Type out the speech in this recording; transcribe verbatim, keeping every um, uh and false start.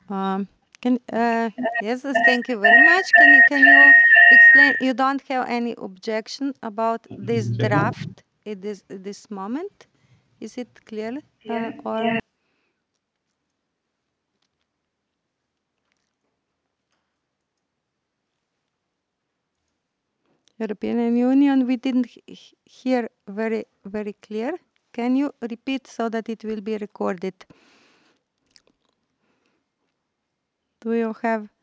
Um, can uh, yes, yes, thank you very much. Can you can you explain? You don't have any objection about this draft at this at this moment? Is it clear? Uh, or European Union, we didn't he- hear very very clear. Can you repeat so that it will be recorded? Do you have